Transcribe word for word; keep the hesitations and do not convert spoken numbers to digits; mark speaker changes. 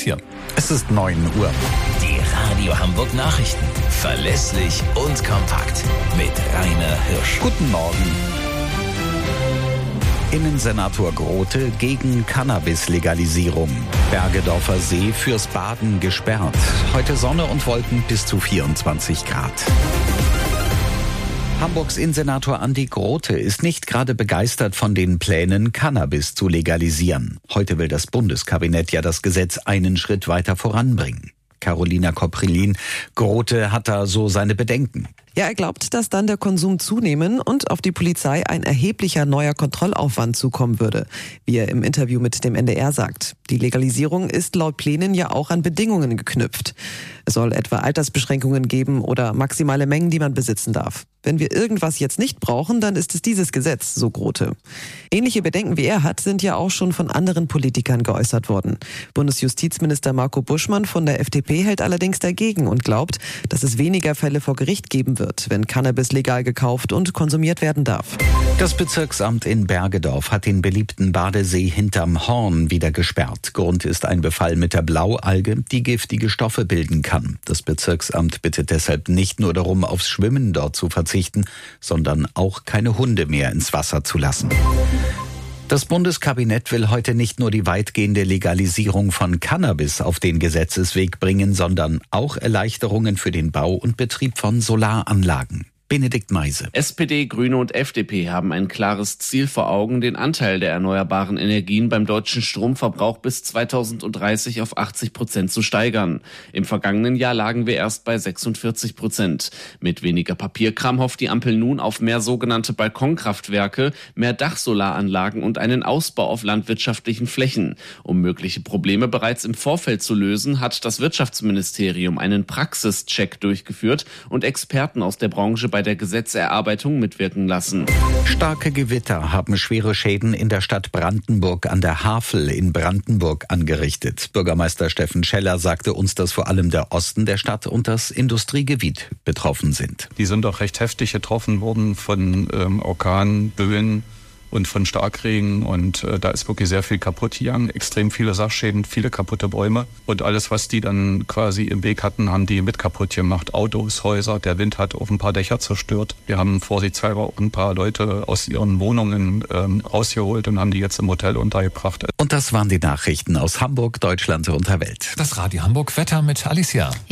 Speaker 1: hier.
Speaker 2: Es ist neun Uhr.
Speaker 3: Die Radio Hamburg Nachrichten. Verlässlich und kompakt. Mit Rainer Hirsch.
Speaker 2: Guten Morgen. Innensenator Grote gegen Cannabis-Legalisierung. Bergedorfer See fürs Baden gesperrt. Heute Sonne und Wolken bis zu vierundzwanzig Grad. Hamburgs Innensenator Andi Grote ist nicht gerade begeistert von den Plänen, Cannabis zu legalisieren. Heute will das Bundeskabinett ja das Gesetz einen Schritt weiter voranbringen. Carolina Koprillin, Grote hat da so seine Bedenken.
Speaker 4: Ja, er glaubt, dass dann der Konsum zunehmen und auf die Polizei ein erheblicher neuer Kontrollaufwand zukommen würde, wie er im Interview mit dem N D R sagt. Die Legalisierung ist laut Plänen ja auch an Bedingungen geknüpft. Es soll etwa Altersbeschränkungen geben oder maximale Mengen, die man besitzen darf. Wenn wir irgendwas jetzt nicht brauchen, dann ist es dieses Gesetz, so Grote. Ähnliche Bedenken wie er hat, sind ja auch schon von anderen Politikern geäußert worden. Bundesjustizminister Marco Buschmann von der F D P hält allerdings dagegen und glaubt, dass es weniger Fälle vor Gericht geben wird, wenn Cannabis legal gekauft und konsumiert werden darf.
Speaker 2: Das Bezirksamt in Bergedorf hat den beliebten Badesee hinterm Horn wieder gesperrt. Grund ist ein Befall mit der Blaualge, die giftige Stoffe bilden kann. Das Bezirksamt bittet deshalb nicht nur darum, aufs Schwimmen dort zu verzichten, sondern auch keine Hunde mehr ins Wasser zu lassen. Das Bundeskabinett will heute nicht nur die weitgehende Legalisierung von Cannabis auf den Gesetzesweg bringen, sondern auch Erleichterungen für den Bau und Betrieb von Solaranlagen. Benedikt Meise.
Speaker 5: S P D, Grüne und F D P haben ein klares Ziel vor Augen, den Anteil der erneuerbaren Energien beim deutschen Stromverbrauch bis zweitausenddreißig auf achtzig Prozent zu steigern. Im vergangenen Jahr lagen wir erst bei sechsundvierzig Prozent. Mit weniger Papierkram hofft die Ampel nun auf mehr sogenannte Balkonkraftwerke, mehr Dachsolaranlagen und einen Ausbau auf landwirtschaftlichen Flächen. Um mögliche Probleme bereits im Vorfeld zu lösen, hat das Wirtschaftsministerium einen Praxischeck durchgeführt und Experten aus der Branche bei der Gesetzerarbeitung mitwirken lassen.
Speaker 2: Starke Gewitter haben schwere Schäden in der Stadt Brandenburg an der Havel in Brandenburg angerichtet. Bürgermeister Steffen Scheller sagte uns, dass vor allem der Osten der Stadt und das Industriegebiet betroffen sind.
Speaker 6: Die sind doch recht heftig getroffen worden von ähm, Orkanböen und von Starkregen und äh, da ist wirklich sehr viel kaputt gegangen, extrem viele Sachschäden, viele kaputte Bäume und alles, was die dann quasi im Weg hatten, haben die mit kaputt gemacht. Autos, Häuser, der Wind hat auf ein paar Dächer zerstört. Wir haben vorsichtshalber auch ein paar Leute aus ihren Wohnungen ähm, rausgeholt und haben die jetzt im Hotel untergebracht.
Speaker 2: Und das waren die Nachrichten aus Hamburg, Deutschland und der Welt.
Speaker 1: Das Radio Hamburg Wetter mit Alicia.